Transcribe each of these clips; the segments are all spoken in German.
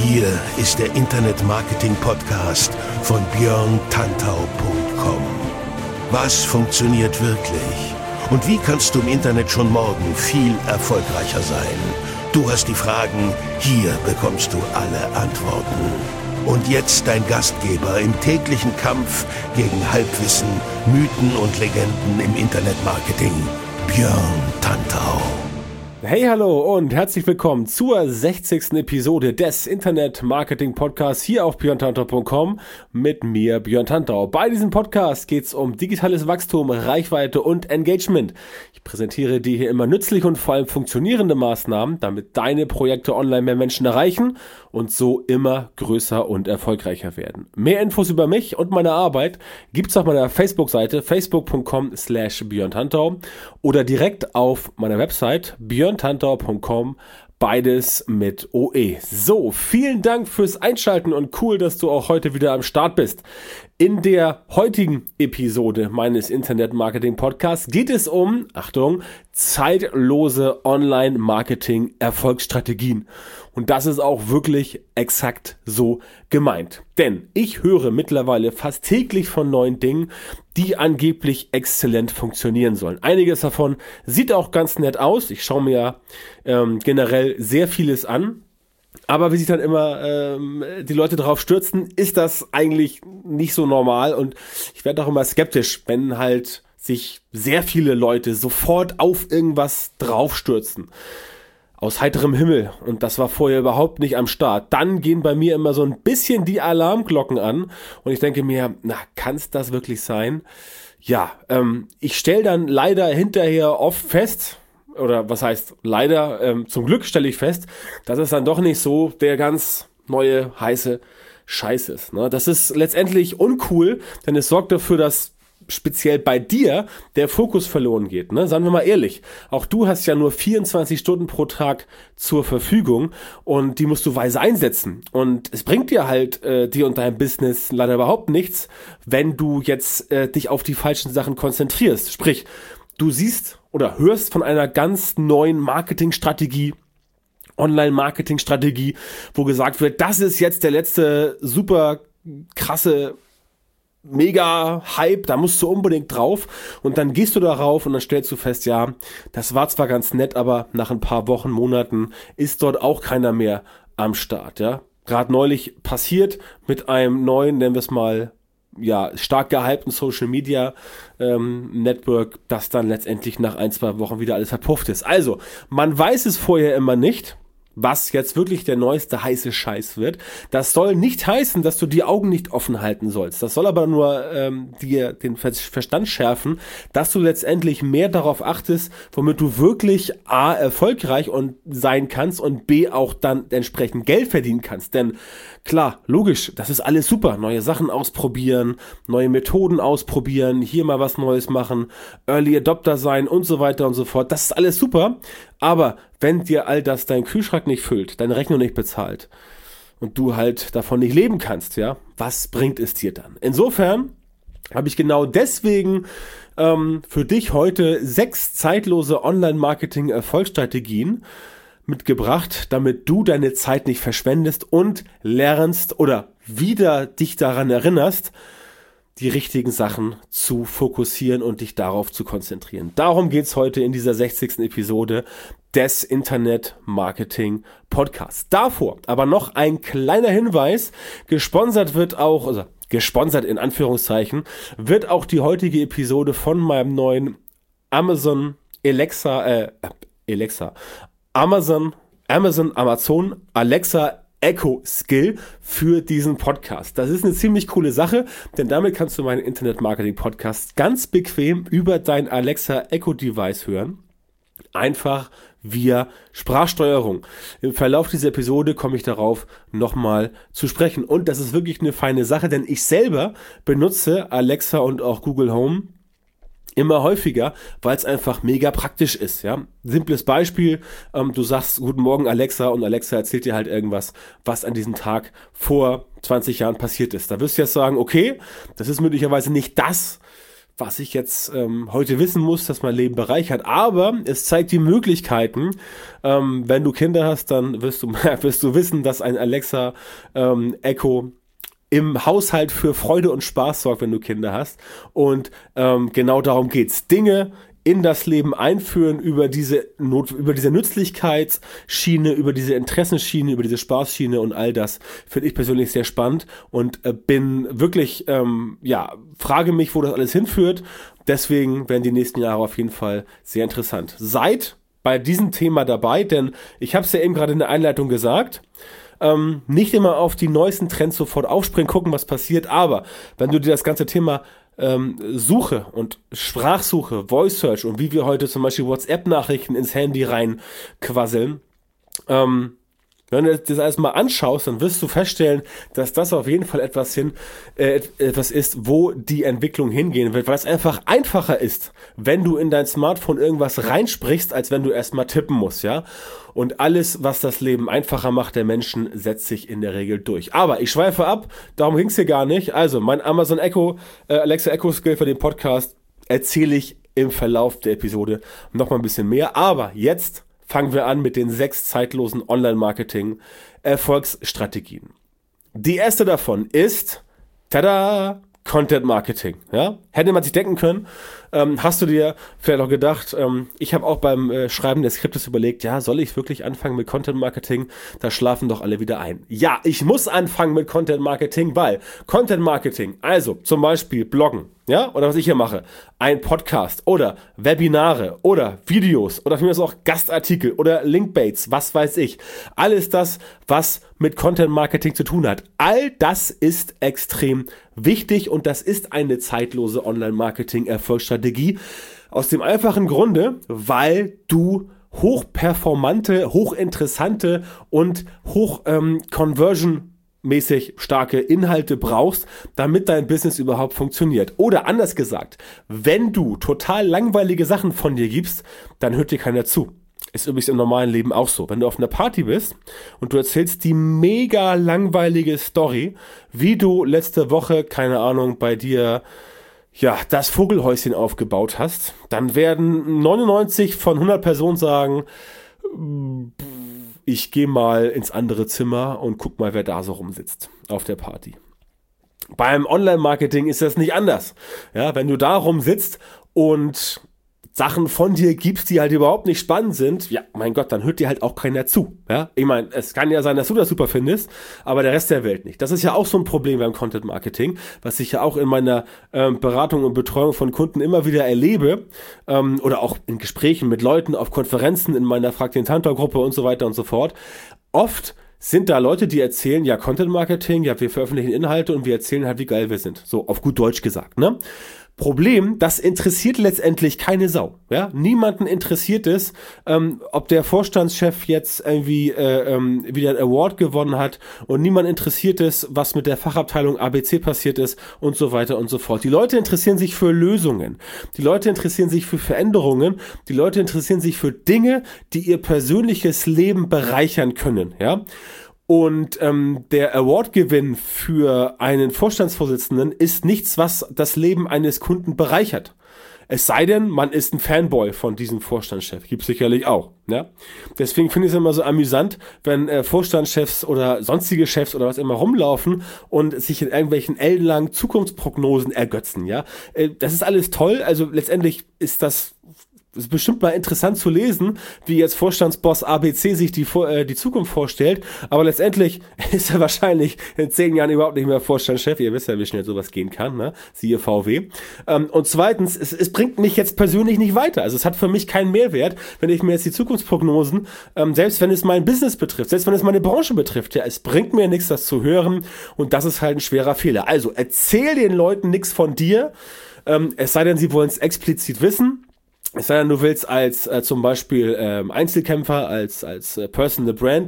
Hier ist der Internet-Marketing-Podcast von björntantau.com. Was funktioniert wirklich? Und wie kannst du im Internet schon morgen viel erfolgreicher sein? Du hast die Fragen, hier bekommst du alle Antworten. Und jetzt dein Gastgeber im täglichen Kampf gegen Halbwissen, Mythen und Legenden im Internet-Marketing, Björn Tantau. Hey, hallo und herzlich willkommen zur 60. Episode des Internet-Marketing-Podcasts hier auf björntantau.com mit mir, Björn Tantau. Bei diesem Podcast geht es um digitales Wachstum, Reichweite und Engagement. Ich präsentiere dir hier immer nützliche und vor allem funktionierende Maßnahmen, damit deine Projekte online mehr Menschen erreichen und so immer größer und erfolgreicher werden. Mehr Infos über mich und meine Arbeit gibt es auf meiner Facebook-Seite facebook.com/björntantau oder direkt auf meiner Website björntantau.com, beides mit OE. So, vielen Dank fürs Einschalten und cool, dass du auch heute wieder am Start bist. In der heutigen Episode meines Internet-Marketing-Podcasts geht es um, Achtung, zeitlose Online-Marketing-Erfolgsstrategien. Und das ist auch wirklich exakt so gemeint. Denn ich höre mittlerweile fast täglich von neuen Dingen, die angeblich exzellent funktionieren sollen. Einiges davon sieht auch ganz nett aus. Ich schaue mir generell sehr vieles an. Aber wie sich dann immer die Leute drauf stürzen, ist das eigentlich nicht so normal. Und ich werde auch immer skeptisch, wenn halt sich sehr viele Leute sofort auf irgendwas draufstürzen. Aus heiterem Himmel. Und das war vorher überhaupt nicht am Start. Dann gehen bei mir immer so ein bisschen die Alarmglocken an. Und ich denke mir, kann es das wirklich sein? Ja, ich stelle dann leider hinterher oft fest, oder was heißt leider, zum Glück stelle ich fest, dass es dann doch nicht so der ganz neue, heiße Scheiß ist. Ne? Das ist letztendlich uncool, denn es sorgt dafür, dass speziell bei dir der Fokus verloren geht. Ne? Sagen wir mal ehrlich, auch du hast ja nur 24 Stunden pro Tag zur Verfügung und die musst du weise einsetzen. Und es bringt dir halt dir und deinem Business leider überhaupt nichts, wenn du jetzt dich auf die falschen Sachen konzentrierst. Sprich, du siehst oder hörst von einer ganz neuen Marketingstrategie, Online-Marketing-Strategie, wo gesagt wird, das ist jetzt der letzte super krasse Mega-Hype, da musst du unbedingt drauf und dann gehst du darauf und dann stellst du fest, ja, das war zwar ganz nett, aber nach ein paar Wochen, Monaten ist dort auch keiner mehr am Start, ja. Gerade neulich passiert mit einem neuen, nennen wir es mal, ja, stark gehypten Social Media Network, das dann letztendlich nach 1-2 Wochen wieder alles verpufft ist. Also, man weiß es vorher immer nicht, was jetzt wirklich der neueste heiße Scheiß wird. Das soll nicht heißen, dass du die Augen nicht offen halten sollst. Das soll aber nur dir den Verstand schärfen, dass du letztendlich mehr darauf achtest, womit du wirklich A, erfolgreich sein kannst und B, auch dann entsprechend Geld verdienen kannst. Denn klar, logisch, das ist alles super. Neue Sachen ausprobieren, neue Methoden ausprobieren, hier mal was Neues machen, Early Adopter sein und so weiter und so fort. Das ist alles super. Aber wenn dir all das dein Kühlschrank nicht füllt, deine Rechnung nicht bezahlt und du halt davon nicht leben kannst, ja, was bringt es dir dann? Insofern habe ich genau deswegen für dich heute 6 zeitlose Online-Marketing-Erfolgsstrategien mitgebracht, damit du deine Zeit nicht verschwendest und lernst oder wieder dich daran erinnerst, die richtigen Sachen zu fokussieren und dich darauf zu konzentrieren. Darum geht's heute in dieser 60. Episode des Internet-Marketing-Podcasts. Davor aber noch ein kleiner Hinweis, gesponsert in Anführungszeichen, wird auch die heutige Episode von meinem neuen Amazon Alexa Echo Skill für diesen Podcast. Das ist eine ziemlich coole Sache, denn damit kannst du meinen Internet-Marketing-Podcast ganz bequem über dein Alexa Echo Device hören. Einfach via Sprachsteuerung. Im Verlauf dieser Episode komme ich darauf nochmal zu sprechen. Und das ist wirklich eine feine Sache, denn ich selber benutze Alexa und auch Google Home immer häufiger, weil es einfach mega praktisch ist, ja. Simples Beispiel, du sagst Guten Morgen Alexa und Alexa erzählt dir halt irgendwas, was an diesem Tag vor 20 Jahren passiert ist. Da wirst du jetzt sagen, okay, das ist möglicherweise nicht das, was ich jetzt heute wissen muss, das mein Leben bereichert. Aber es zeigt die Möglichkeiten. Wenn du Kinder hast, dann wirst du wissen, dass ein Alexa Echo im Haushalt für Freude und Spaß sorgt, wenn du Kinder hast. Und genau darum geht's. Dinge in das Leben einführen über diese Nützlichkeitsschiene, über diese Interessenschiene, über diese Spaßschiene und all das finde ich persönlich sehr spannend und bin wirklich, frage mich, wo das alles hinführt. Deswegen werden die nächsten Jahre auf jeden Fall sehr interessant. Seid bei diesem Thema dabei, denn ich habe es ja eben gerade in der Einleitung gesagt, nicht immer auf die neuesten Trends sofort aufspringen, gucken, was passiert, aber wenn du dir das ganze Thema Suche und Sprachsuche, Voice Search und wie wir heute zum Beispiel WhatsApp-Nachrichten ins Handy reinquasseln, wenn du das alles mal anschaust, dann wirst du feststellen, dass das auf jeden Fall etwas ist, wo die Entwicklung hingehen wird, weil es einfach einfacher ist, wenn du in dein Smartphone irgendwas reinsprichst, als wenn du erstmal tippen musst, ja. Und alles, was das Leben einfacher macht der Menschen, setzt sich in der Regel durch. Aber ich schweife ab, darum ging es hier gar nicht. Also mein Amazon Echo, Alexa Echo Skill für den Podcast erzähle ich im Verlauf der Episode noch mal ein bisschen mehr. Aber jetzt fangen wir an mit den 6 zeitlosen Online-Marketing-Erfolgsstrategien. Die erste davon ist, tada, Content Marketing. Ja? Hätte man sich denken können, hast du dir vielleicht auch gedacht, ich habe auch beim Schreiben des Skriptes überlegt, ja, soll ich wirklich anfangen mit Content Marketing? Da schlafen doch alle wieder ein. Ja, ich muss anfangen mit Content Marketing, weil Content Marketing, also zum Beispiel Bloggen, ja, oder was ich hier mache, ein Podcast oder Webinare oder Videos oder für mich auch Gastartikel oder Linkbaits, was weiß ich. Alles das, was mit Content Marketing zu tun hat. All das ist extrem wichtig und das ist eine zeitlose Online-Marketing-Erfolgsstrategie. Aus dem einfachen Grunde, weil du hochperformante, hochinteressante und conversion-mäßig starke Inhalte brauchst, damit dein Business überhaupt funktioniert. Oder anders gesagt, wenn du total langweilige Sachen von dir gibst, dann hört dir keiner zu. Ist übrigens im normalen Leben auch so. Wenn du auf einer Party bist und du erzählst die mega langweilige Story, wie du letzte Woche, keine Ahnung, bei dir das Vogelhäuschen aufgebaut hast, dann werden 99 von 100 Personen sagen, ich gehe mal ins andere Zimmer und guck mal, wer da so rumsitzt auf der Party. Beim Online-Marketing ist das nicht anders. Ja, wenn du da rumsitzt und Sachen von dir gibst, die halt überhaupt nicht spannend sind, ja, mein Gott, dann hört dir halt auch keiner zu. Ja, ich meine, es kann ja sein, dass du das super findest, aber der Rest der Welt nicht. Das ist ja auch so ein Problem beim Content Marketing, was ich ja auch in meiner Beratung und Betreuung von Kunden immer wieder erlebe oder auch in Gesprächen mit Leuten auf Konferenzen in meiner Frag den Tantor-Gruppe und so weiter und so fort. Oft sind da Leute, die erzählen, ja, Content Marketing, ja, wir veröffentlichen Inhalte und wir erzählen halt, wie geil wir sind. So, auf gut Deutsch gesagt, ne? Problem, das interessiert letztendlich keine Sau. Ja? Niemanden interessiert es, ob der Vorstandschef jetzt irgendwie wieder einen Award gewonnen hat und niemand interessiert es, was mit der Fachabteilung ABC passiert ist und so weiter und so fort. Die Leute interessieren sich für Lösungen. Die Leute interessieren sich für Veränderungen. Die Leute interessieren sich für Dinge, die ihr persönliches Leben bereichern können. Ja? Und der Award-Gewinn für einen Vorstandsvorsitzenden ist nichts, was das Leben eines Kunden bereichert. Es sei denn, man ist ein Fanboy von diesem Vorstandschef. Gibt's sicherlich auch. Ja? Deswegen finde ich es immer so amüsant, wenn Vorstandschefs oder sonstige Chefs oder was immer rumlaufen und sich in irgendwelchen ellenlangen Zukunftsprognosen ergötzen. Ja? Das ist alles toll. Also letztendlich ist das ist bestimmt mal interessant zu lesen, wie jetzt Vorstandsboss ABC sich die Zukunft vorstellt, aber letztendlich ist er wahrscheinlich in 10 Jahren überhaupt nicht mehr Vorstandschef. Ihr wisst ja, wie schnell sowas gehen kann, ne? Siehe VW. Und zweitens, es bringt mich jetzt persönlich nicht weiter. Also es hat für mich keinen Mehrwert, wenn ich mir jetzt die Zukunftsprognosen, selbst wenn es mein Business betrifft, selbst wenn es meine Branche betrifft, ja, es bringt mir nichts, das zu hören und das ist halt ein schwerer Fehler. Also erzähl den Leuten nichts von dir, es sei denn, sie wollen es explizit wissen. Es sei denn, du willst als zum Beispiel Einzelkämpfer, als Personal Brand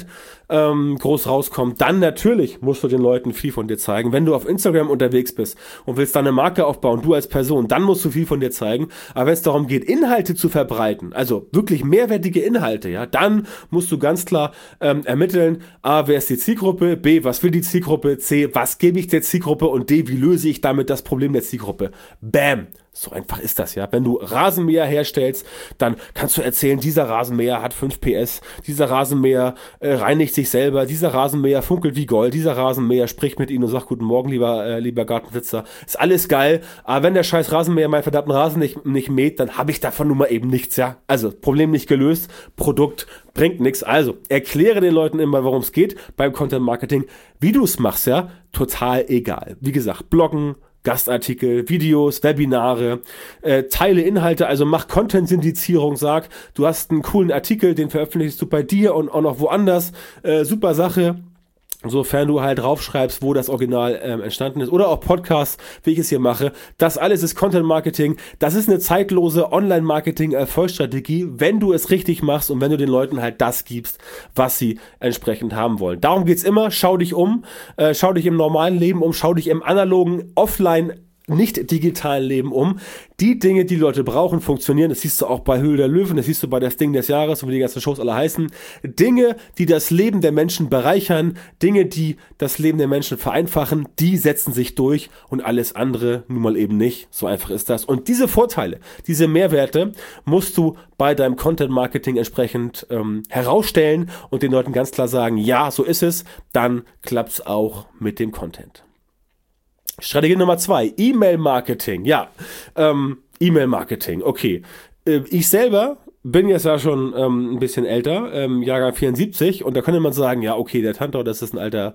groß rauskommt, dann natürlich musst du den Leuten viel von dir zeigen. Wenn du auf Instagram unterwegs bist und willst deine Marke aufbauen, du als Person, dann musst du viel von dir zeigen. Aber wenn es darum geht, Inhalte zu verbreiten, also wirklich mehrwertige Inhalte, ja, dann musst du ganz klar ermitteln, A, wer ist die Zielgruppe, B, was will die Zielgruppe, C, was gebe ich der Zielgruppe und D, wie löse ich damit das Problem der Zielgruppe. Bam! So einfach ist das, ja. Wenn du Rasenmäher herstellst, dann kannst du erzählen, dieser Rasenmäher hat 5 PS, dieser Rasenmäher reinigt sich selber, dieser Rasenmäher funkelt wie Gold, dieser Rasenmäher spricht mit ihnen und sagt, guten Morgen, lieber Gartensitzer. Ist alles geil, aber wenn der scheiß Rasenmäher meinen verdammten Rasen nicht mäht, dann habe ich davon nun mal eben nichts, ja. Also, Problem nicht gelöst, Produkt bringt nichts. Also, erkläre den Leuten immer, worum es geht beim Content Marketing. Wie du es machst, ja, total egal. Wie gesagt, Bloggen, Gastartikel, Videos, Webinare, teile Inhalte, also mach Content-Syndizierung, sag, du hast einen coolen Artikel, den veröffentlichst du bei dir und auch noch woanders, super Sache, sofern du halt draufschreibst, wo das Original entstanden ist, oder auch Podcasts, wie ich es hier mache. Das alles ist Content Marketing. Das ist eine zeitlose Online-Marketing-Erfolgsstrategie, wenn du es richtig machst und wenn du den Leuten halt das gibst, was sie entsprechend haben wollen. Darum geht's immer. Schau dich um, schau dich im normalen Leben um, schau dich im analogen, offline, nicht digitalen Leben um. Die Dinge, die Leute brauchen, funktionieren. Das siehst du auch bei Höhle der Löwen, das siehst du bei das Ding des Jahres und wie die ganzen Shows alle heißen. Dinge, die das Leben der Menschen bereichern, Dinge, die das Leben der Menschen vereinfachen, die setzen sich durch und alles andere nun mal eben nicht. So einfach ist das. Und diese Vorteile, diese Mehrwerte musst du bei deinem Content Marketing entsprechend herausstellen und den Leuten ganz klar sagen, ja, so ist es. Dann klappt's auch mit dem Content. Strategie Nummer 2, E-Mail-Marketing. Ja, E-Mail-Marketing, okay. Ich selber bin jetzt ja schon ein bisschen älter, Jahrgang 74, und da könnte man sagen, ja, okay, der Tantau, das ist ein alter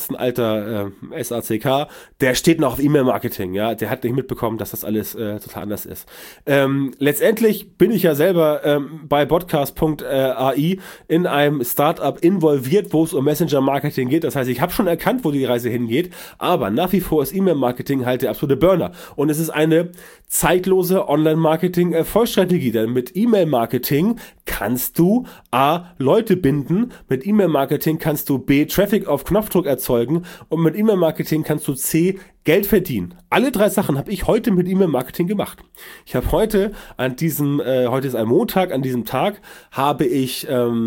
SACK, der steht noch auf E-Mail-Marketing, ja, der hat nicht mitbekommen, dass das alles total anders ist. Letztendlich bin ich ja selber bei podcast.ai in einem Startup involviert, wo es um Messenger-Marketing geht, das heißt, ich habe schon erkannt, wo die Reise hingeht, aber nach wie vor ist E-Mail-Marketing halt der absolute Burner und es ist eine zeitlose Online-Marketing-Erfolgsstrategie, denn mit E-Mail-Marketing kannst du A, Leute binden, mit E-Mail-Marketing kannst du B, Traffic auf Knopfdruck erzeugen und mit E-Mail-Marketing kannst du C, Geld verdienen. Alle 3 Sachen habe ich heute mit E-Mail-Marketing gemacht. Ich habe heute ist ein Montag, an diesem Tag habe ich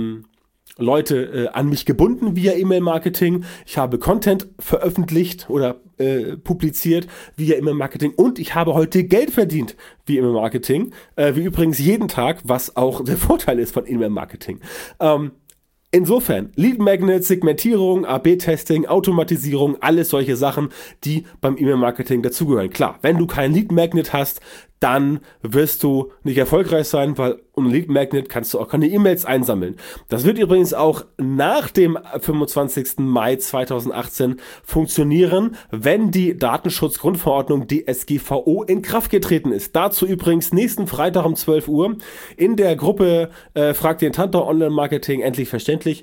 Leute an mich gebunden via E-Mail-Marketing. Ich habe Content veröffentlicht oder publiziert via E-Mail-Marketing und ich habe heute Geld verdient via E-Mail-Marketing, wie übrigens jeden Tag, was auch der Vorteil ist von E-Mail-Marketing. Insofern, Lead Magnet, Segmentierung, AB-Testing, Automatisierung, alles solche Sachen, die beim E-Mail-Marketing dazugehören. Klar, wenn du kein Lead Magnet hast, dann wirst du nicht erfolgreich sein, weil um Lead Magnet kannst du auch keine E-Mails einsammeln. Das wird übrigens auch nach dem 25. Mai 2018 funktionieren, wenn die Datenschutzgrundverordnung DSGVO in Kraft getreten ist. Dazu übrigens nächsten Freitag um 12 Uhr in der Gruppe Frag den Tantau Online Marketing endlich verständlich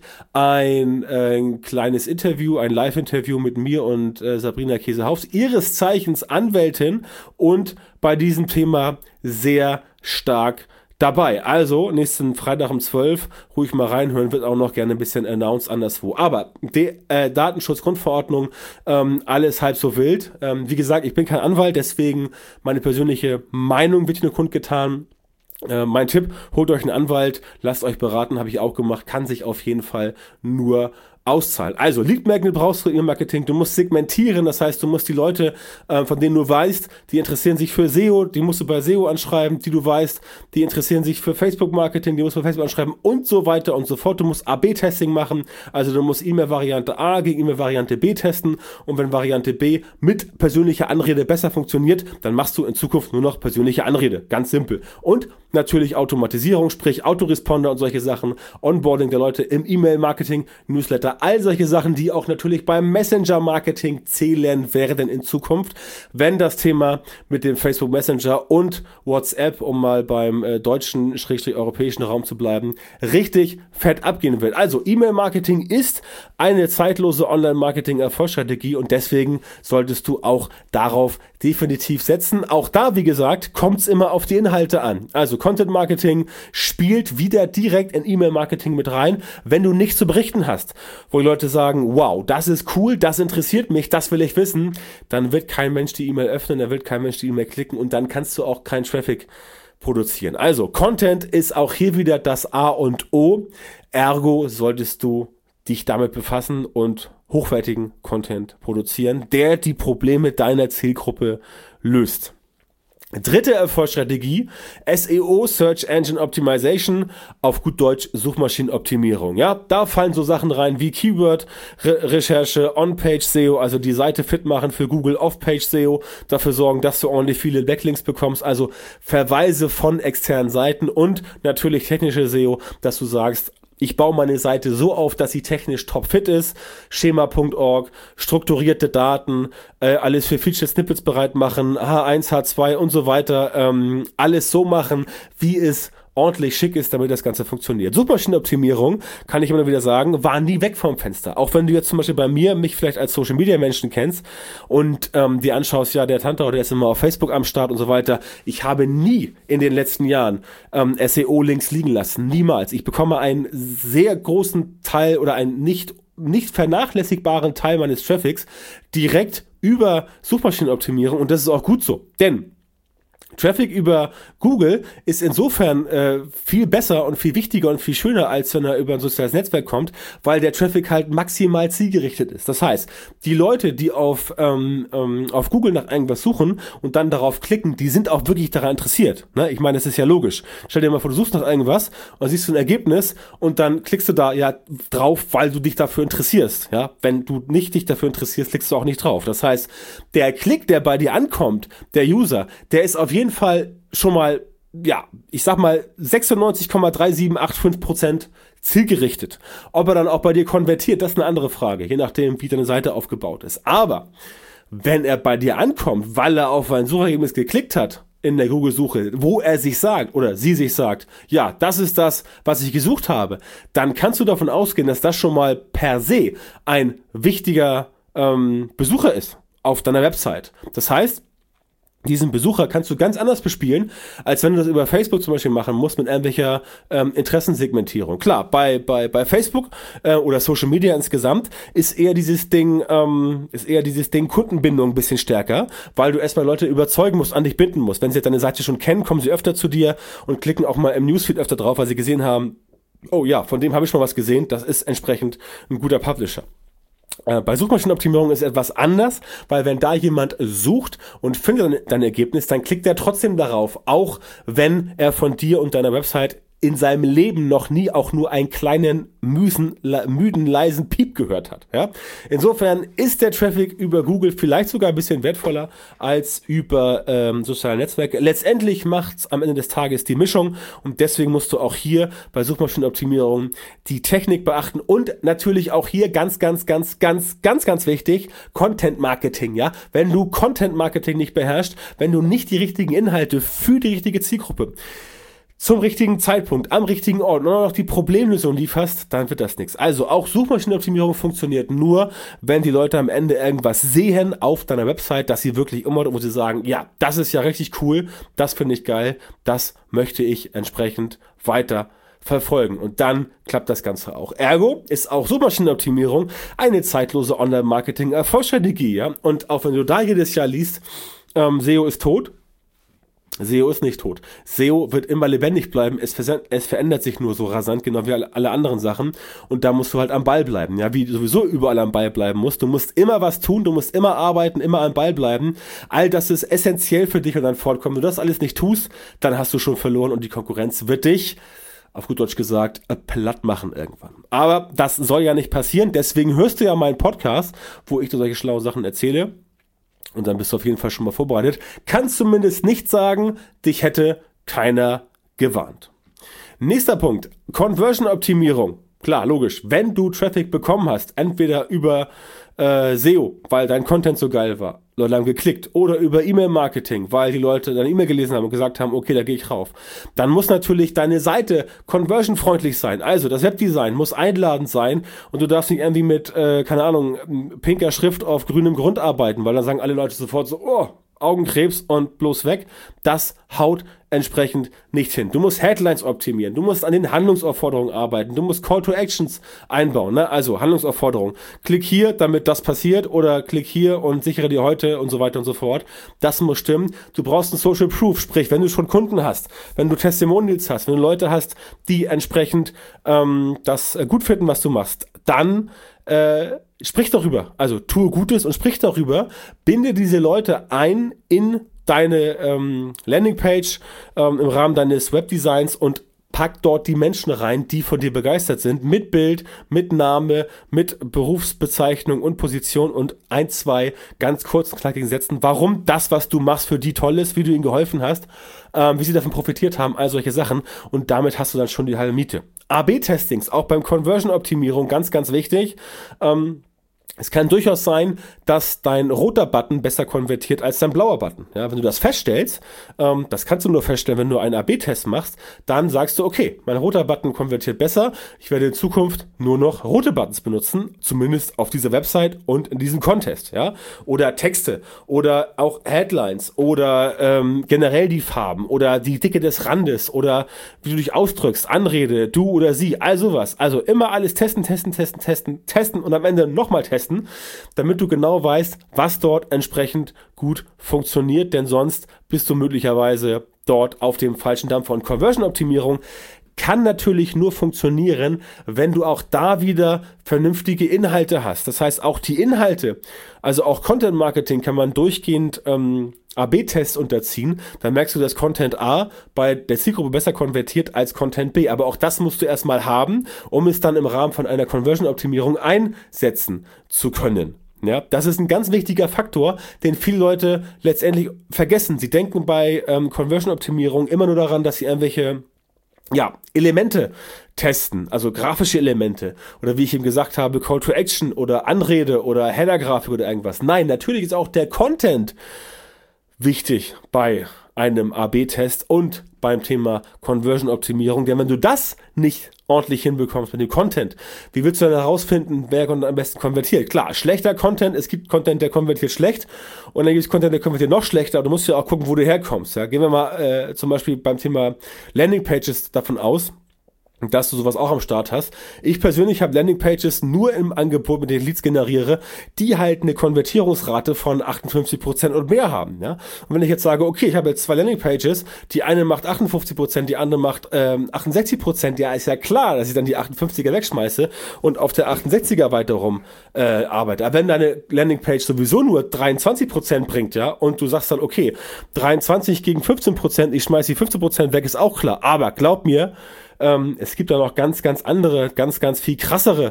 ein kleines Interview, ein Live-Interview mit mir und Sabrina Käsehaus, ihres Zeichens Anwältin und bei diesem Thema sehr stark dabei. Also, nächsten Freitag um 12, ruhig mal reinhören, wird auch noch gerne ein bisschen announced anderswo. Aber die Datenschutzgrundverordnung, alles halb so wild. Wie gesagt, ich bin kein Anwalt, deswegen meine persönliche Meinung wird nur kundgetan. Mein Tipp, holt euch einen Anwalt, lasst euch beraten, habe ich auch gemacht, kann sich auf jeden Fall nur auszahlen. Also Lead Magnet brauchst du im Marketing, du musst segmentieren, das heißt, du musst die Leute, von denen du weißt, die interessieren sich für SEO, die musst du bei SEO anschreiben, die du weißt, die interessieren sich für Facebook Marketing, die musst du bei Facebook anschreiben und so weiter und so fort. Du musst AB-Testing machen, also du musst E-Mail-Variante A gegen E-Mail-Variante B testen und wenn Variante B mit persönlicher Anrede besser funktioniert, dann machst du in Zukunft nur noch persönliche Anrede, ganz simpel. Und natürlich Automatisierung, sprich Autoresponder und solche Sachen, Onboarding der Leute im E-Mail-Marketing, Newsletter, all solche Sachen, die auch natürlich beim Messenger-Marketing zählen werden in Zukunft, wenn das Thema mit dem Facebook Messenger und WhatsApp, um mal beim deutschen/europäischen Raum zu bleiben, richtig fett abgehen wird. Also E-Mail-Marketing ist eine zeitlose Online-Marketing-Erfolgsstrategie und deswegen solltest du auch darauf definitiv setzen. Auch da, wie gesagt, kommt es immer auf die Inhalte an. Also Content Marketing spielt wieder direkt in E-Mail-Marketing mit rein, wenn du nichts zu berichten hast. wo die Leute sagen, wow, das ist cool, das interessiert mich, das will ich wissen, dann wird kein Mensch die E-Mail öffnen, dann wird kein Mensch die E-Mail klicken und dann kannst du auch keinen Traffic produzieren. Also, Content ist auch hier wieder das A und O, ergo solltest du dich damit befassen und hochwertigen Content produzieren, der die Probleme deiner Zielgruppe löst. Dritte Erfolgsstrategie, SEO, Search Engine Optimization, auf gut Deutsch Suchmaschinenoptimierung. Ja, da fallen so Sachen rein wie Keyword-Recherche, On-Page-SEO, also die Seite fit machen für Google, Off-Page-SEO, dafür sorgen, dass du ordentlich viele Backlinks bekommst, also Verweise von externen Seiten und natürlich technische SEO, dass du sagst, ich baue meine Seite so auf, dass sie technisch topfit ist, schema.org, strukturierte Daten, alles für Feature-Snippets bereit machen, H1, H2 und so weiter, alles so machen, wie es ordentlich schick ist, damit das Ganze funktioniert. Suchmaschinenoptimierung, kann ich immer wieder sagen, war nie weg vom Fenster. Auch wenn du jetzt zum Beispiel bei mir mich vielleicht als Social-Media-Menschen kennst und dir anschaust, ja, der Tantau, der ist immer auf Facebook am Start und so weiter. Ich habe nie in den letzten Jahren SEO-Links liegen lassen. Niemals. Ich bekomme einen sehr großen Teil oder einen nicht vernachlässigbaren Teil meines Traffics direkt über Suchmaschinenoptimierung und das ist auch gut so. Denn Traffic über Google ist insofern viel besser und viel wichtiger und viel schöner, als wenn er über ein soziales Netzwerk kommt, weil der Traffic halt maximal zielgerichtet ist. Das heißt, die Leute, die auf Google nach irgendwas suchen und dann darauf klicken, die sind auch wirklich daran interessiert. Ne? Ich meine, das ist ja logisch. Stell dir mal vor, du suchst nach irgendwas und siehst du ein Ergebnis und dann klickst du da ja drauf, weil du dich dafür interessierst. Ja? Wenn du nicht dich dafür interessierst, klickst du auch nicht drauf. Das heißt, der Klick, der bei dir ankommt, der User, der ist auf jeden Fall schon mal, ja, ich sag mal 96,3785% zielgerichtet. Ob er dann auch bei dir konvertiert, das ist eine andere Frage, je nachdem, wie deine Seite aufgebaut ist. Aber wenn er bei dir ankommt, weil er auf ein Suchergebnis geklickt hat in der Google-Suche, wo er sich sagt oder sie sich sagt, ja, das ist das, was ich gesucht habe, dann kannst du davon ausgehen, dass das schon mal per se ein wichtiger Besucher ist auf deiner Website. Das heißt, diesen Besucher kannst du ganz anders bespielen, als wenn du das über Facebook zum Beispiel machen musst mit irgendwelcher Interessensegmentierung. Klar, bei Facebook oder Social Media insgesamt ist eher dieses Ding Kundenbindung ein bisschen stärker, weil du erstmal Leute überzeugen musst, an dich binden musst. Wenn sie deine Seite schon kennen, kommen sie öfter zu dir und klicken auch mal im Newsfeed öfter drauf, weil sie gesehen haben, oh ja, von dem habe ich schon was gesehen, das ist entsprechend ein guter Publisher. Bei Suchmaschinenoptimierung ist etwas anders, weil wenn da jemand sucht und findet dein Ergebnis, dann klickt er trotzdem darauf, auch wenn er von dir und deiner Website in seinem Leben noch nie auch nur einen kleinen müden, leisen Piep gehört hat. Ja? Insofern ist der Traffic über Google vielleicht sogar ein bisschen wertvoller als über soziale Netzwerke. Letztendlich macht's am Ende des Tages die Mischung und deswegen musst du auch hier bei Suchmaschinenoptimierung die Technik beachten und natürlich auch hier ganz wichtig, Content Marketing. Ja? Wenn du Content Marketing nicht beherrschst, wenn du nicht die richtigen Inhalte für die richtige Zielgruppe zum richtigen Zeitpunkt, am richtigen Ort und auch noch die Problemlösung lieferst, dann wird das nichts. Also auch Suchmaschinenoptimierung funktioniert nur, wenn die Leute am Ende irgendwas sehen auf deiner Website, dass sie wirklich immer, wo sie sagen, ja, das ist ja richtig cool, das finde ich geil, das möchte ich entsprechend weiter verfolgen. Und dann klappt das Ganze auch. Ergo ist auch Suchmaschinenoptimierung eine zeitlose Online-Marketing-Erfolgsstrategie. Ja? Und auch wenn du da jedes Jahr liest, SEO ist tot, SEO ist nicht tot. SEO wird immer lebendig bleiben. Es verändert sich nur so rasant, genau wie alle anderen Sachen. Und da musst du halt am Ball bleiben. Ja, wie du sowieso überall am Ball bleiben musst. Du musst immer was tun, du musst immer arbeiten, immer am Ball bleiben. All das ist essentiell für dich und dein Fortkommen. Wenn du das alles nicht tust, dann hast du schon verloren und die Konkurrenz wird dich, auf gut Deutsch gesagt, platt machen irgendwann. Aber das soll ja nicht passieren. Deswegen hörst du ja meinen Podcast, wo ich dir solche schlauen Sachen erzähle. Und dann bist du auf jeden Fall schon mal vorbereitet. Kannst zumindest nicht sagen, dich hätte keiner gewarnt. Nächster Punkt, Conversion-Optimierung. Klar, logisch. Wenn du Traffic bekommen hast, entweder über SEO, weil dein Content so geil war, Leute haben geklickt, oder über E-Mail-Marketing, weil die Leute deine E-Mail gelesen haben und gesagt haben, okay, da gehe ich rauf. Dann muss natürlich deine Seite conversion-freundlich sein. Also das Webdesign muss einladend sein und du darfst nicht irgendwie mit, keine Ahnung, pinker Schrift auf grünem Grund arbeiten, weil dann sagen alle Leute sofort so, oh, Augenkrebs und bloß weg. Das haut entsprechend nicht hin. Du musst Headlines optimieren, du musst an den Handlungsaufforderungen arbeiten, du musst Call to Actions einbauen, ne? Also Handlungsaufforderung. Klick hier, damit das passiert, oder klick hier und sichere dir heute und so weiter und so fort. Das muss stimmen. Du brauchst ein Social Proof, sprich, wenn du schon Kunden hast, wenn du Testimonials hast, wenn du Leute hast, die entsprechend das gut finden, was du machst, dann sprich darüber. Also tue Gutes und sprich darüber. Binde diese Leute ein in deine Landingpage im Rahmen deines Webdesigns und pack dort die Menschen rein, die von dir begeistert sind, mit Bild, mit Name, mit Berufsbezeichnung und Position und 1, 2 ganz kurzen, knackigen Sätzen, warum das, was du machst, für die toll ist, wie du ihnen geholfen hast, wie sie davon profitiert haben, all solche Sachen, und damit hast du dann schon die halbe Miete. A/B-Testings, auch beim Conversion-Optimierung, ganz, ganz wichtig. Es kann durchaus sein, dass dein roter Button besser konvertiert als dein blauer Button. Ja, wenn du das feststellst, das kannst du nur feststellen, wenn du einen A/B-Test machst, dann sagst du, okay, mein roter Button konvertiert besser, ich werde in Zukunft nur noch rote Buttons benutzen, zumindest auf dieser Website und in diesem Contest, ja, oder Texte oder auch Headlines oder generell die Farben oder die Dicke des Randes oder wie du dich ausdrückst, Anrede, du oder sie, all sowas. Also immer alles testen und am Ende nochmal testen, damit du genau weißt, was dort entsprechend gut funktioniert, denn sonst bist du möglicherweise dort auf dem falschen Dampfer. Und Conversion-Optimierung kann natürlich nur funktionieren, wenn du auch da wieder vernünftige Inhalte hast. Das heißt, auch die Inhalte, also auch Content-Marketing kann man durchgehend A/B-Tests unterziehen, dann merkst du, dass Content A bei der Zielgruppe besser konvertiert als Content B. Aber auch das musst du erstmal haben, um es dann im Rahmen von einer Conversion-Optimierung einsetzen zu können. Ja, das ist ein ganz wichtiger Faktor, den viele Leute letztendlich vergessen. Sie denken bei Conversion-Optimierung immer nur daran, dass sie irgendwelche Elemente testen, also grafische Elemente oder wie ich eben gesagt habe, Call to Action oder Anrede oder Header-Grafik oder irgendwas. Nein, natürlich ist auch der Content wichtig bei einem A/B-Test und beim Thema Conversion-Optimierung, denn wenn du das nicht ordentlich hinbekommst mit dem Content, wie willst du dann herausfinden, wer am besten konvertiert? Klar, schlechter Content, es gibt Content, der konvertiert schlecht und dann gibt es Content, der konvertiert noch schlechter, aber du musst ja auch gucken, wo du herkommst. Ja? Gehen wir mal zum Beispiel beim Thema Landingpages davon aus, dass du sowas auch am Start hast. Ich persönlich habe Landingpages nur im Angebot, mit denen ich Leads generiere, die halt eine Konvertierungsrate von 58% und mehr haben. Ja? Und wenn ich jetzt sage, okay, ich habe jetzt 2 Landingpages, die eine macht 58%, die andere macht 68%, ja, ist ja klar, dass ich dann die 58er wegschmeiße und auf der 68er weiterum arbeite. Aber wenn deine Landingpage sowieso nur 23% bringt, ja, und du sagst dann, okay, 23 gegen 15%, ich schmeiße die 15% weg, ist auch klar. Aber glaub mir, es gibt da noch ganz, ganz andere, ganz, ganz viel krassere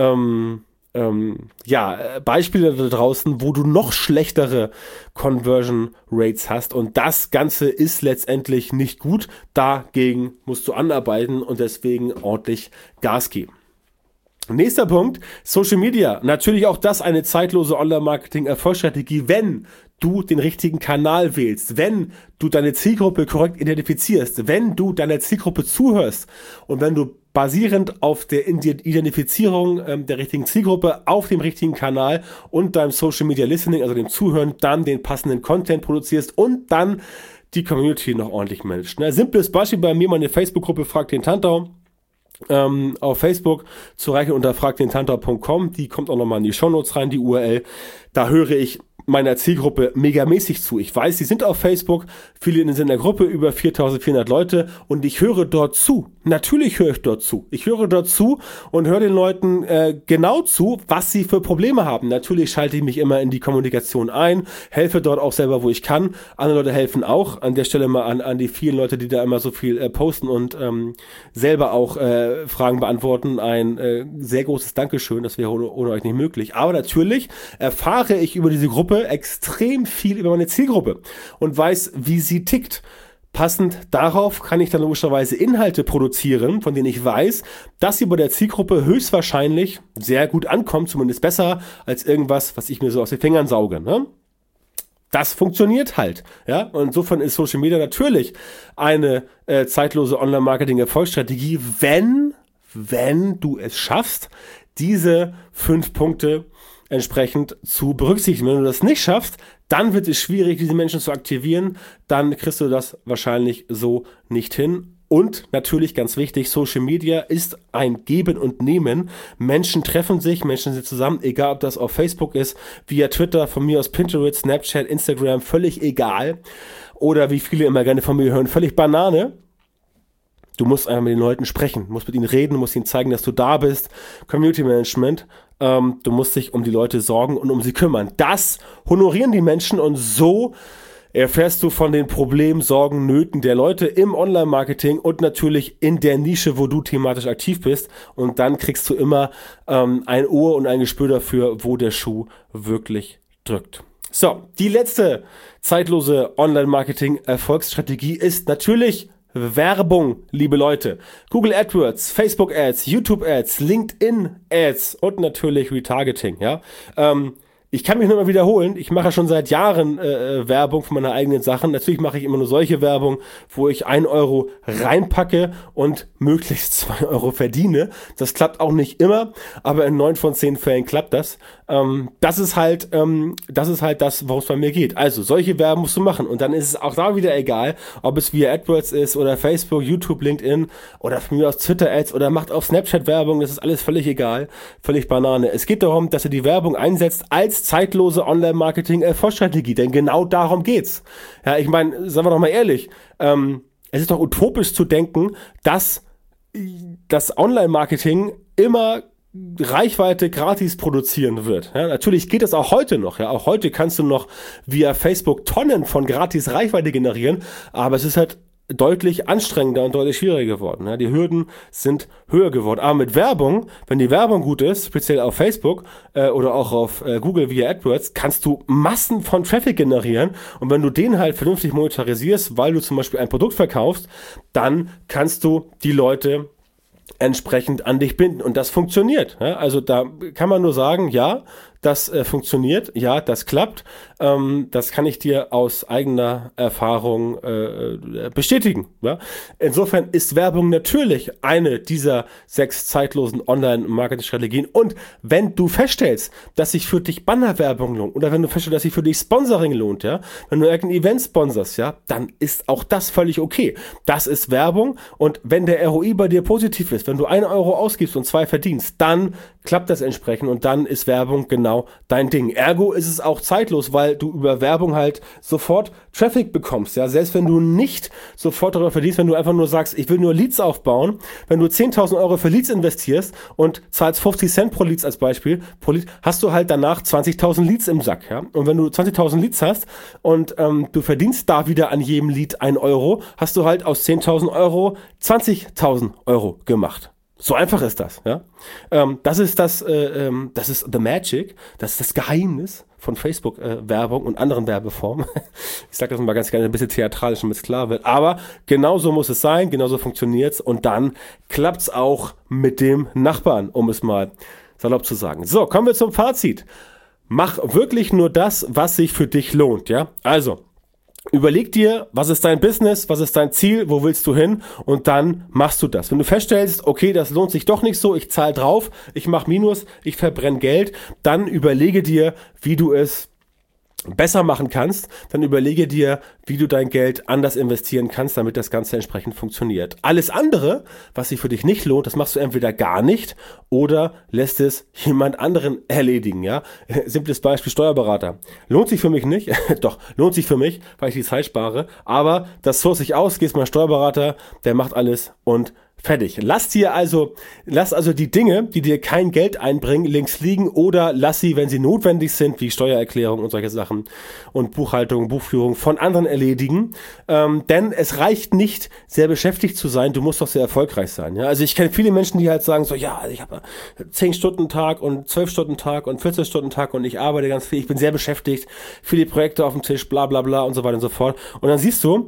Beispiele da draußen, wo du noch schlechtere Conversion Rates hast, und das Ganze ist letztendlich nicht gut. Dagegen musst du anarbeiten und deswegen ordentlich Gas geben. Nächster Punkt, Social Media. Natürlich auch das eine zeitlose Online-Marketing-Erfolgsstrategie, wenn du den richtigen Kanal wählst, wenn du deine Zielgruppe korrekt identifizierst, wenn du deiner Zielgruppe zuhörst und wenn du basierend auf der Identifizierung der richtigen Zielgruppe auf dem richtigen Kanal und deinem Social Media Listening, also dem Zuhören, dann den passenden Content produzierst und dann die Community noch ordentlich managst. Simples Beispiel bei mir, meine Facebook-Gruppe Frag den Tantau. Auf Facebook zu erreichen unter fragdentantau.com, die kommt auch nochmal in die Shownotes rein, die URL. Da höre ich meiner Zielgruppe megamäßig zu. Ich weiß, sie sind auf Facebook, viele sind in der Gruppe, über 4.400 Leute, und ich höre dort zu. Natürlich höre ich dort zu. Ich höre dort zu und höre den Leuten genau zu, was sie für Probleme haben. Natürlich schalte ich mich immer in die Kommunikation ein, helfe dort auch selber, wo ich kann. Andere Leute helfen auch. An der Stelle mal an die vielen Leute, die da immer so viel posten und selber auch Fragen beantworten. Ein sehr großes Dankeschön, das wäre ohne euch nicht möglich. Aber natürlich erfahre ich über diese Gruppe extrem viel über meine Zielgruppe und weiß, wie sie tickt. Passend darauf kann ich dann logischerweise Inhalte produzieren, von denen ich weiß, dass sie bei der Zielgruppe höchstwahrscheinlich sehr gut ankommen, zumindest besser als irgendwas, was ich mir so aus den Fingern sauge. Ne? Das funktioniert halt. Ja? Und insofern ist Social Media natürlich eine zeitlose Online-Marketing-Erfolgsstrategie, wenn du es schaffst, diese 5 Punkte entsprechend zu berücksichtigen. Wenn du das nicht schaffst, dann wird es schwierig, diese Menschen zu aktivieren. Dann kriegst du das wahrscheinlich so nicht hin. Und natürlich ganz wichtig, Social Media ist ein Geben und Nehmen. Menschen treffen sich, Menschen sind zusammen, egal ob das auf Facebook ist, via Twitter, von mir aus Pinterest, Snapchat, Instagram, völlig egal. Oder wie viele immer gerne von mir hören, völlig Banane. Du musst einfach mit den Leuten sprechen, musst mit ihnen reden, musst ihnen zeigen, dass du da bist. Community Management, du musst dich um die Leute sorgen und um sie kümmern. Das honorieren die Menschen und so erfährst du von den Problemen, Sorgen, Nöten der Leute im Online-Marketing und natürlich in der Nische, wo du thematisch aktiv bist. Und dann kriegst du immer ein Ohr und ein Gespür dafür, wo der Schuh wirklich drückt. So, die letzte zeitlose Online-Marketing-Erfolgsstrategie ist natürlich Werbung, liebe Leute. Google AdWords, Facebook Ads, YouTube Ads, LinkedIn Ads und natürlich Retargeting, ja. Ich kann mich nur mal wiederholen, ich mache schon seit Jahren Werbung für meine eigenen Sachen. Natürlich mache ich immer nur solche Werbung, wo ich 1 Euro reinpacke und möglichst 2 Euro verdiene. Das klappt auch nicht immer, aber in 9 von 10 Fällen klappt das. Das ist halt das, worum es bei mir geht. Also solche Werbung musst du machen und dann ist es auch da wieder egal, ob es via AdWords ist oder Facebook, YouTube, LinkedIn oder von mir aus Twitter-Ads oder macht auf Snapchat Werbung, das ist alles völlig egal, völlig Banane. Es geht darum, dass ihr die Werbung einsetzt als zeitlose Online-Marketing-Erfolgsstrategie, denn genau darum geht's. Ja, ich meine, sagen wir doch mal ehrlich, es ist doch utopisch zu denken, dass das Online-Marketing immer Reichweite gratis produzieren wird. Ja, natürlich geht das auch heute noch. Ja, auch heute kannst du noch via Facebook Tonnen von gratis Reichweite generieren, aber es ist halt deutlich anstrengender und deutlich schwieriger geworden. Ja, die Hürden sind höher geworden. Aber mit Werbung, wenn die Werbung gut ist, speziell auf Facebook oder auch auf Google via AdWords, kannst du Massen von Traffic generieren. Und wenn du den halt vernünftig monetarisierst, weil du zum Beispiel ein Produkt verkaufst, dann kannst du die Leute entsprechend an dich binden. Und das funktioniert. Ja? Also da kann man nur sagen, ja, das funktioniert, ja, das klappt. Das kann ich dir aus eigener Erfahrung bestätigen. Ja? Insofern ist Werbung natürlich eine dieser 6 zeitlosen Online-Marketing-Strategien. Und wenn du feststellst, dass sich für dich Bannerwerbung lohnt oder wenn du feststellst, dass sich für dich Sponsoring lohnt, ja, wenn du irgendein Event sponsorst, ja, dann ist auch das völlig okay. Das ist Werbung und wenn der ROI bei dir positiv ist, wenn du 1 Euro ausgibst und 2 verdienst, dann klappt das entsprechend und dann ist Werbung genau dein Ding. Ergo ist es auch zeitlos, weil du über Werbung halt sofort Traffic bekommst. Ja, selbst wenn du nicht sofort darüber verdienst, wenn du einfach nur sagst, ich will nur Leads aufbauen, wenn du 10.000 Euro für Leads investierst und zahlst 50 Cent pro Leads als Beispiel, pro Lead, hast du halt danach 20.000 Leads im Sack. Ja? Und wenn du 20.000 Leads hast und du verdienst da wieder an jedem Lead 1 Euro, hast du halt aus 10.000 Euro 20.000 Euro gemacht. So einfach ist das, ja. Das ist the magic, das ist das Geheimnis von Facebook-Werbung und anderen Werbeformen. Ich sage das mal ganz gerne ein bisschen theatralisch, damit es klar wird. Aber genauso muss es sein, genauso funktioniert's und dann klappt's auch mit dem Nachbarn, um es mal salopp zu sagen. So, kommen wir zum Fazit. Mach wirklich nur das, was sich für dich lohnt, ja. Also, überleg dir, was ist dein Business, was ist dein Ziel, wo willst du hin und dann machst du das. Wenn du feststellst, okay, das lohnt sich doch nicht so, ich zahle drauf, ich mache Minus, ich verbrenne Geld, dann überlege dir, wie du es besser machen kannst, dann überlege dir, wie du dein Geld anders investieren kannst, damit das Ganze entsprechend funktioniert. Alles andere, was sich für dich nicht lohnt, das machst du entweder gar nicht oder lässt es jemand anderen erledigen, ja. Simples Beispiel, Steuerberater. Lohnt sich für mich nicht, doch, lohnt sich für mich, weil ich die Zeit spare, aber das source ich aus, gehst mal Steuerberater, der macht alles und fertig. Lass also die Dinge, die dir kein Geld einbringen, links liegen oder lass sie, wenn sie notwendig sind, wie Steuererklärung und solche Sachen und Buchhaltung, Buchführung von anderen erledigen. Denn es reicht nicht, sehr beschäftigt zu sein, du musst doch sehr erfolgreich sein. Ja? Also ich kenne viele Menschen, die halt sagen so, ja, ich habe 10-Stunden-Tag und 12-Stunden-Tag und 14-Stunden-Tag und ich arbeite ganz viel, ich bin sehr beschäftigt, viele Projekte auf dem Tisch, bla bla bla und so weiter und so fort. Und dann siehst du,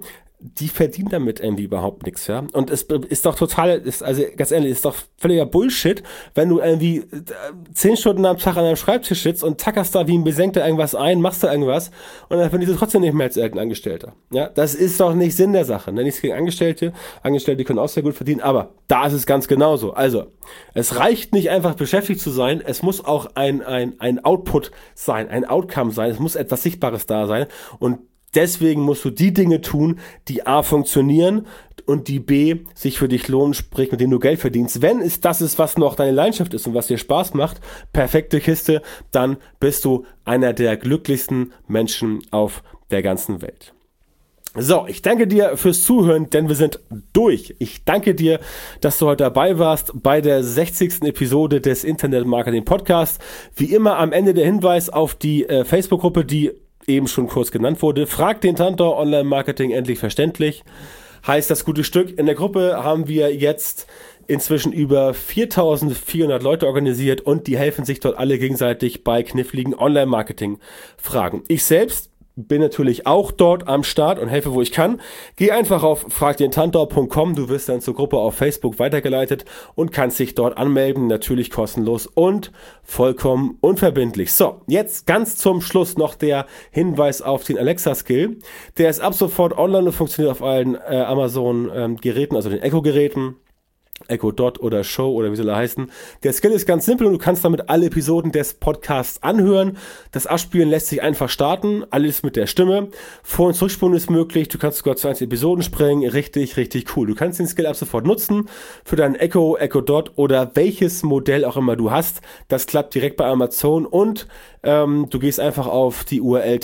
die verdienen damit irgendwie überhaupt nichts, ja. Und es ist doch also ganz ehrlich, ist doch völliger Bullshit, wenn du irgendwie 10 Stunden am Tag an deinem Schreibtisch sitzt und tackerst da wie ein Besenkter irgendwas ein, machst da irgendwas und dann verdienst du trotzdem nicht mehr als irgendein Angestellter. Ja, das ist doch nicht Sinn der Sache. Nichts gegen Angestellte. Angestellte können auch sehr gut verdienen, aber da ist es ganz genauso. Also, es reicht nicht einfach beschäftigt zu sein, es muss auch ein Output sein, ein Outcome sein, es muss etwas Sichtbares da sein und deswegen musst du die Dinge tun, die A funktionieren und die B sich für dich lohnen, sprich mit denen du Geld verdienst. Wenn es das ist, was noch deine Leidenschaft ist und was dir Spaß macht, perfekte Kiste, dann bist du einer der glücklichsten Menschen auf der ganzen Welt. So, ich danke dir fürs Zuhören, denn wir sind durch. Ich danke dir, dass du heute dabei warst bei der 60. Episode des Internet Marketing Podcasts. Wie immer am Ende der Hinweis auf die Facebook-Gruppe, die eben schon kurz genannt wurde. Frag den Tantor, Online-Marketing endlich verständlich. Heißt das gute Stück. In der Gruppe haben wir jetzt inzwischen über 4.400 Leute organisiert und die helfen sich dort alle gegenseitig bei kniffligen Online-Marketing-Fragen. Ich selbst bin natürlich auch dort am Start und helfe, wo ich kann. Geh einfach auf fragdentantor.com, du wirst dann zur Gruppe auf Facebook weitergeleitet und kannst dich dort anmelden, natürlich kostenlos und vollkommen unverbindlich. So, jetzt ganz zum Schluss noch der Hinweis auf den Alexa-Skill. Der ist ab sofort online und funktioniert auf allen Amazon-Geräten, also den Echo-Geräten. Echo Dot oder Show oder wie soll er heißen. Der Skill ist ganz simpel und du kannst damit alle Episoden des Podcasts anhören. Das Abspielen lässt sich einfach starten, alles mit der Stimme. Vor- und Zurückspulen ist möglich, du kannst sogar 20 Episoden sprengen, richtig, richtig cool. Du kannst den Skill ab sofort nutzen für deinen Echo, Echo Dot oder welches Modell auch immer du hast. Das klappt direkt bei Amazon und du gehst einfach auf die URL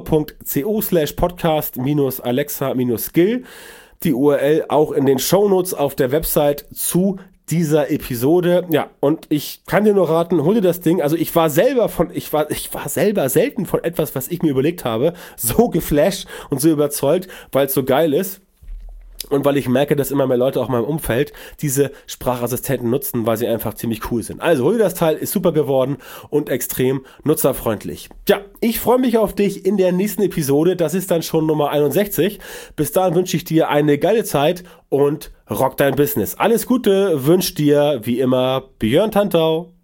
tantor.co/podcast-alexa-skill. Die URL auch in den Shownotes auf der Website zu dieser Episode. Ja, und ich kann dir nur raten, hol dir das Ding. Also ich war selber selten von etwas, was ich mir überlegt habe, so geflasht und so überzeugt, weil es so geil ist. Und weil ich merke, dass immer mehr Leute auch in meinem Umfeld diese Sprachassistenten nutzen, weil sie einfach ziemlich cool sind. Also hol dir das Teil, ist super geworden und extrem nutzerfreundlich. Ja, ich freue mich auf dich in der nächsten Episode. Das ist dann schon Nummer 61. Bis dahin wünsche ich dir eine geile Zeit und rock dein Business. Alles Gute wünscht dir wie immer Björn Tantau.